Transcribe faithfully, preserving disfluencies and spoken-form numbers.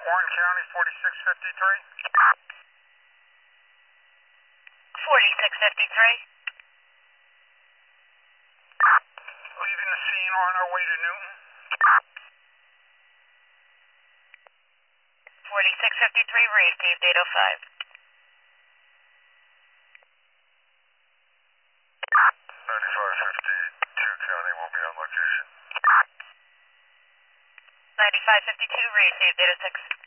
Warren County, forty-six fifty-three. forty-six fifty-three. Leaving the scene on our way to Newton. forty-six fifty-three, received eight oh five. ninety-five fifty-two County will be on location. ninety-five fifty-two, received eight oh six.